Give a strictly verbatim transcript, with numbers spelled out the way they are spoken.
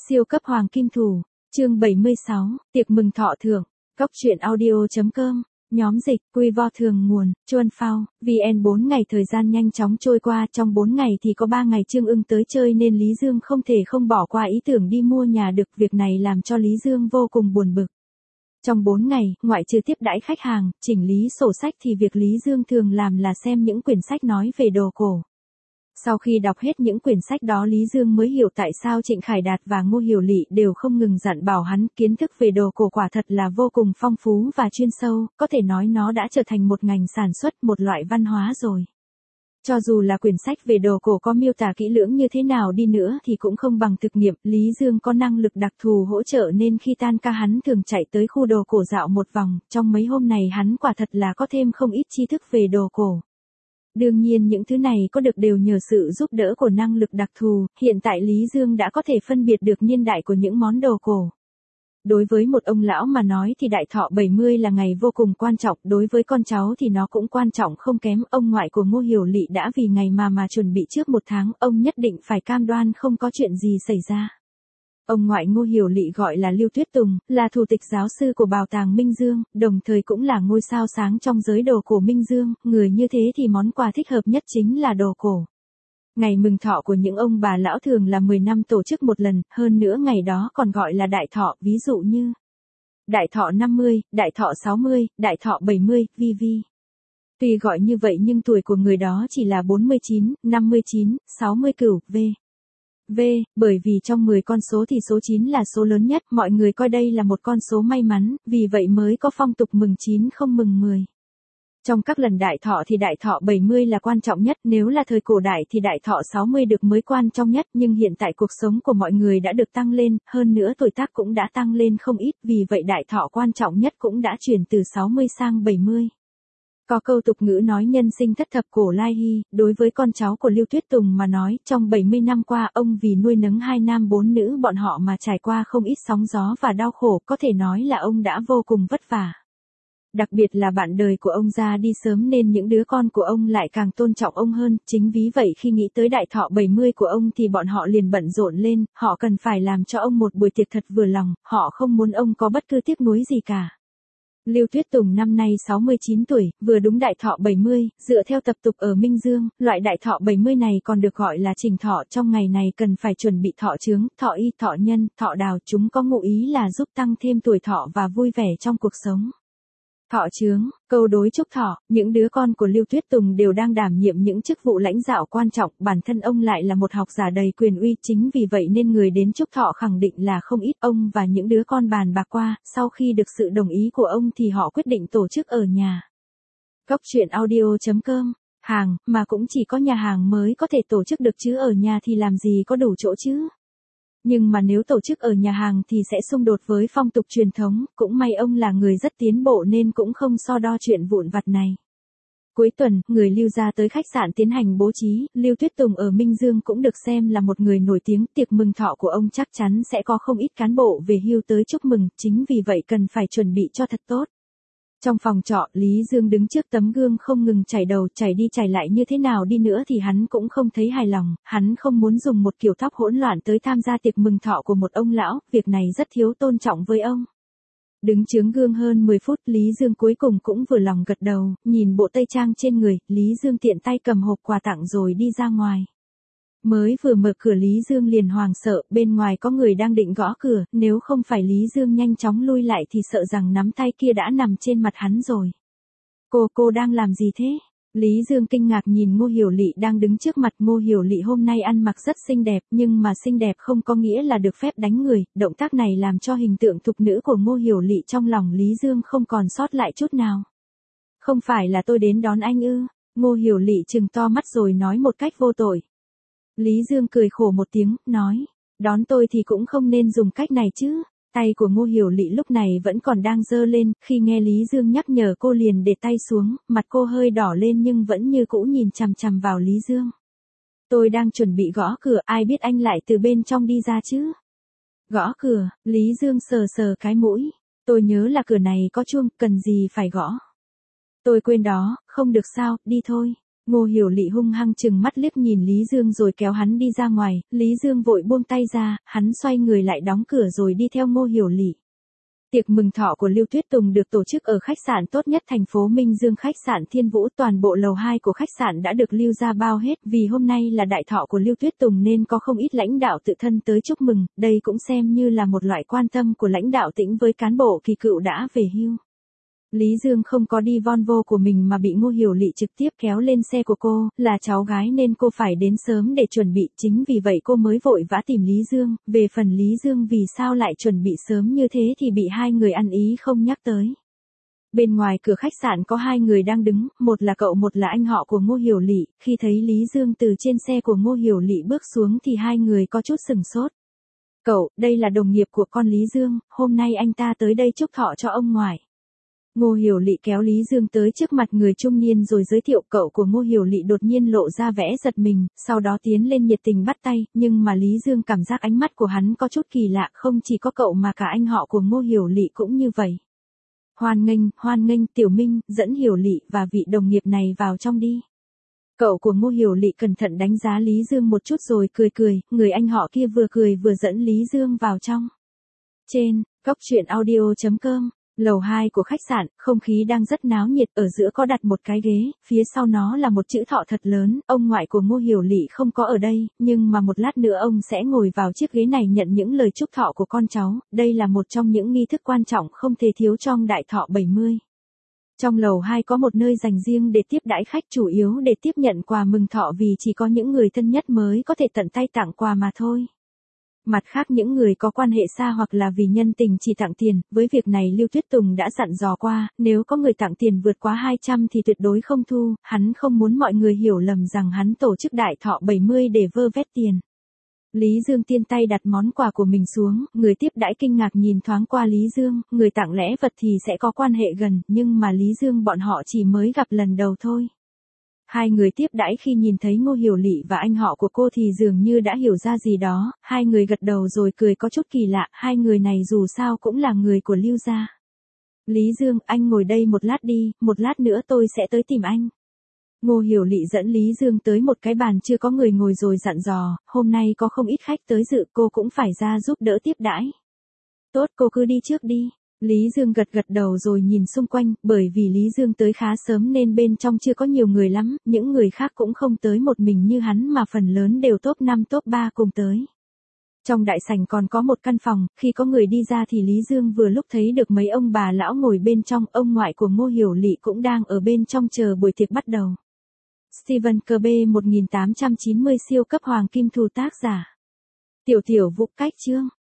Siêu cấp hoàng kim thủ, chương bảy mươi sáu, tiệc mừng thọ thưởng, Cóc truyện audio.com, nhóm dịch, quy vo thường nguồn, Chuan Phao, vê en bốn ngày thời gian nhanh chóng trôi qua, trong bốn ngày thì có ba ngày Trương Ưng tới chơi nên Lý Dương không thể không bỏ qua ý tưởng đi mua nhà được, việc này làm cho Lý Dương vô cùng buồn bực. Trong bốn ngày, ngoại trừ tiếp đãi khách hàng, chỉnh lý sổ sách thì việc Lý Dương thường làm là xem những quyển sách nói về đồ cổ. Sau khi đọc hết những quyển sách đó Lý Dương mới hiểu tại sao Trịnh Khải Đạt và Ngô Hiểu Lị đều không ngừng dặn bảo hắn kiến thức về đồ cổ quả thật là vô cùng phong phú và chuyên sâu, có thể nói nó đã trở thành một ngành sản xuất, một loại văn hóa rồi. Cho dù là quyển sách về đồ cổ có miêu tả kỹ lưỡng như thế nào đi nữa thì cũng không bằng thực nghiệm, Lý Dương có năng lực đặc thù hỗ trợ nên khi tan ca hắn thường chạy tới khu đồ cổ dạo một vòng, trong mấy hôm này hắn quả thật là có thêm không ít tri thức về đồ cổ. Đương nhiên những thứ này có được đều nhờ sự giúp đỡ của năng lực đặc thù, hiện tại Lý Dương đã có thể phân biệt được niên đại của những món đồ cổ. Đối với một ông lão mà nói thì đại thọ bảy mươi là ngày vô cùng quan trọng, đối với con cháu thì nó cũng quan trọng không kém. Ông ngoại của Ngô Hiểu Lị đã vì ngày mà mà chuẩn bị trước một tháng, ông nhất định phải cam đoan không có chuyện gì xảy ra. Ông ngoại Ngô Hiểu Lị gọi là Lưu Tuyết Tùng, là thủ tịch giáo sư của Bảo tàng Minh Dương, đồng thời cũng là ngôi sao sáng trong giới đồ cổ Minh Dương, người như thế thì món quà thích hợp nhất chính là đồ cổ. Ngày mừng thọ của những ông bà lão thường là mười năm tổ chức một lần, hơn nữa ngày đó còn gọi là đại thọ, ví dụ như đại thọ năm mươi, đại thọ sáu mươi, đại thọ bảy mươi, vân vân. Tuy gọi như vậy nhưng tuổi của người đó chỉ là bốn mươi chín, năm mươi chín, sáu mươi cửu, v. V, bởi vì trong mười con số thì số chín là số lớn nhất, mọi người coi đây là một con số may mắn, vì vậy mới có phong tục mừng chín không mừng mười. Trong các lần đại thọ thì đại thọ bảy mươi là quan trọng nhất, nếu là thời cổ đại thì đại thọ sáu mươi được mới quan trọng nhất, nhưng hiện tại cuộc sống của mọi người đã được tăng lên, hơn nữa tuổi tác cũng đã tăng lên không ít, vì vậy đại thọ quan trọng nhất cũng đã chuyển từ sáu mươi sang bảy mươi. Có câu tục ngữ nói nhân sinh thất thập cổ lai hy, đối với con cháu của Lưu Tuyết Tùng mà nói, trong bảy mươi năm qua ông vì nuôi nấng hai nam bốn nữ bọn họ mà trải qua không ít sóng gió và đau khổ, có thể nói là ông đã vô cùng vất vả. Đặc biệt là bạn đời của ông ra đi sớm nên những đứa con của ông lại càng tôn trọng ông hơn, chính vì vậy khi nghĩ tới đại thọ bảy mươi của ông thì bọn họ liền bận rộn lên, họ cần phải làm cho ông một buổi tiệc thật vừa lòng, họ không muốn ông có bất cứ tiếc nuối gì cả. Lưu Tuyết Tùng năm nay sáu mươi chín tuổi, vừa đúng đại thọ bảy mươi, dựa theo tập tục ở Minh Dương, loại đại thọ bảy mươi này còn được gọi là trình thọ, trong ngày này cần phải chuẩn bị thọ chướng, thọ y, thọ nhân, thọ đào, chúng có ngụ ý là giúp tăng thêm tuổi thọ và vui vẻ trong cuộc sống. Thọ chướng, câu đối chúc thọ, những đứa con của Lưu Tuyết Tùng đều đang đảm nhiệm những chức vụ lãnh đạo quan trọng, bản thân ông lại là một học giả đầy quyền uy, chính vì vậy nên người đến chúc thọ khẳng định là không ít. Ông và những đứa con bàn bạc qua, sau khi được sự đồng ý của ông thì họ quyết định tổ chức ở nhà. Cóc truyện audio.com, hàng, mà cũng chỉ có nhà hàng mới có thể tổ chức được chứ ở nhà thì làm gì có đủ chỗ chứ. Nhưng mà nếu tổ chức ở nhà hàng thì sẽ xung đột với phong tục truyền thống, cũng may ông là người rất tiến bộ nên cũng không so đo chuyện vụn vặt này. Cuối tuần, người Lưu gia tới khách sạn tiến hành bố trí, Lưu Tuyết Tùng ở Minh Dương cũng được xem là một người nổi tiếng, tiệc mừng thọ của ông chắc chắn sẽ có không ít cán bộ về hưu tới chúc mừng, chính vì vậy cần phải chuẩn bị cho thật tốt. Trong phòng trọ, Lý Dương đứng trước tấm gương không ngừng chảy đầu, chảy đi chảy lại như thế nào đi nữa thì hắn cũng không thấy hài lòng, hắn không muốn dùng một kiểu tóc hỗn loạn tới tham gia tiệc mừng thọ của một ông lão, việc này rất thiếu tôn trọng với ông. Đứng chướng gương hơn mười phút, Lý Dương cuối cùng cũng vừa lòng gật đầu, nhìn bộ tây trang trên người, Lý Dương tiện tay cầm hộp quà tặng rồi đi ra ngoài. Mới vừa mở cửa Lý Dương liền hoảng sợ, bên ngoài có người đang định gõ cửa, nếu không phải Lý Dương nhanh chóng lui lại thì sợ rằng nắm tay kia đã nằm trên mặt hắn rồi. Cô, cô đang làm gì thế? Lý Dương kinh ngạc nhìn Ngô Hiểu Lị đang đứng trước mặt. Ngô Hiểu Lị hôm nay ăn mặc rất xinh đẹp, nhưng mà xinh đẹp không có nghĩa là được phép đánh người, động tác này làm cho hình tượng thục nữ của Ngô Hiểu Lị trong lòng Lý Dương không còn sót lại chút nào. Không phải là tôi đến đón anh ư? Ngô Hiểu Lị trừng to mắt rồi nói một cách vô tội. Lý Dương cười khổ một tiếng, nói, đón tôi thì cũng không nên dùng cách này chứ. Tay của Ngô Hiểu Lị lúc này vẫn còn đang giơ lên, khi nghe Lý Dương nhắc nhở cô liền để tay xuống, mặt cô hơi đỏ lên nhưng vẫn như cũ nhìn chằm chằm vào Lý Dương. Tôi đang chuẩn bị gõ cửa, ai biết anh lại từ bên trong đi ra chứ. Gõ cửa, Lý Dương sờ sờ cái mũi, tôi nhớ là cửa này có chuông, cần gì phải gõ. Tôi quên đó, không được sao, đi thôi. Ngô Hiểu Lị hung hăng chừng mắt liếc nhìn Lý Dương rồi kéo hắn đi ra ngoài, Lý Dương vội buông tay ra, hắn xoay người lại đóng cửa rồi đi theo Ngô Hiểu Lị. Tiệc mừng thọ của Lưu Tuyết Tùng được tổ chức ở khách sạn tốt nhất thành phố Minh Dương, khách sạn Thiên Vũ. Toàn bộ lầu hai của khách sạn đã được Lưu gia bao hết, vì hôm nay là đại thọ của Lưu Tuyết Tùng nên có không ít lãnh đạo tự thân tới chúc mừng, đây cũng xem như là một loại quan tâm của lãnh đạo tỉnh với cán bộ kỳ cựu đã về hưu. Lý Dương không có đi Volvo của mình mà bị Ngô Hiểu Lị trực tiếp kéo lên xe của cô, là cháu gái nên cô phải đến sớm để chuẩn bị, chính vì vậy cô mới vội vã tìm Lý Dương. Về phần Lý Dương vì sao lại chuẩn bị sớm như thế thì bị hai người ăn ý không nhắc tới. Bên ngoài cửa khách sạn có hai người đang đứng, một là cậu một là anh họ của Ngô Hiểu Lị. Khi thấy Lý Dương từ trên xe của Ngô Hiểu Lị bước xuống thì hai người có chút sừng sốt. Cậu, đây là đồng nghiệp của con Lý Dương, hôm nay anh ta tới đây chúc thọ cho ông ngoại. Ngô Hiểu Lị kéo Lý Dương tới trước mặt người trung niên rồi giới thiệu. Cậu của Ngô Hiểu Lị đột nhiên lộ ra vẻ giật mình, sau đó tiến lên nhiệt tình bắt tay, nhưng mà Lý Dương cảm giác ánh mắt của hắn có chút kỳ lạ, không chỉ có cậu mà cả anh họ của Ngô Hiểu Lị cũng như vậy. Hoan nghênh, hoan nghênh, Tiểu Minh, dẫn Hiểu Lị và vị đồng nghiệp này vào trong đi. Cậu của Ngô Hiểu Lị cẩn thận đánh giá Lý Dương một chút rồi cười cười, người anh họ kia vừa cười vừa dẫn Lý Dương vào trong. Trên, cốc truyện audio chấm com. Lầu hai của khách sạn, không khí đang rất náo nhiệt, ở giữa có đặt một cái ghế, phía sau nó là một chữ thọ thật lớn. Ông ngoại của Ngô Hiểu Lị không có ở đây, nhưng mà một lát nữa ông sẽ ngồi vào chiếc ghế này nhận những lời chúc thọ của con cháu, đây là một trong những nghi thức quan trọng không thể thiếu trong đại thọ bảy mươi. Trong lầu hai có một nơi dành riêng để tiếp đãi khách, chủ yếu để tiếp nhận quà mừng thọ vì chỉ có những người thân nhất mới có thể tận tay tặng quà mà thôi. Mặt khác những người có quan hệ xa hoặc là vì nhân tình chỉ tặng tiền, với việc này Lưu Tuyết Tùng đã dặn dò qua, nếu có người tặng tiền vượt quá hai trăm thì tuyệt đối không thu, hắn không muốn mọi người hiểu lầm rằng hắn tổ chức đại thọ bảy mươi để vơ vét tiền. Lý Dương tiên tay đặt món quà của mình xuống, người tiếp đãi kinh ngạc nhìn thoáng qua Lý Dương, người tặng lễ vật thì sẽ có quan hệ gần, nhưng mà Lý Dương bọn họ chỉ mới gặp lần đầu thôi. Hai người tiếp đãi khi nhìn thấy Ngô Hiểu Lị và anh họ của cô thì dường như đã hiểu ra gì đó, hai người gật đầu rồi cười có chút kỳ lạ, hai người này dù sao cũng là người của Lưu gia. Lý Dương, anh ngồi đây một lát đi, một lát nữa tôi sẽ tới tìm anh. Ngô Hiểu Lị dẫn Lý Dương tới một cái bàn chưa có người ngồi rồi dặn dò, hôm nay có không ít khách tới dự, cô cũng phải ra giúp đỡ tiếp đãi. Tốt, cô cứ đi trước đi. Lý Dương gật gật đầu rồi nhìn xung quanh, bởi vì Lý Dương tới khá sớm nên bên trong chưa có nhiều người lắm, những người khác cũng không tới một mình như hắn mà phần lớn đều top năm top ba cùng tới. Trong đại sảnh còn có một căn phòng, khi có người đi ra thì Lý Dương vừa lúc thấy được mấy ông bà lão ngồi bên trong, ông ngoại của Ngô Hiểu Lị cũng đang ở bên trong chờ buổi tiệc bắt đầu. Stephen Kirby một nghìn tám trăm chín mươi siêu cấp hoàng kim thù tác giả. Tiểu tiểu Vũ cách chương.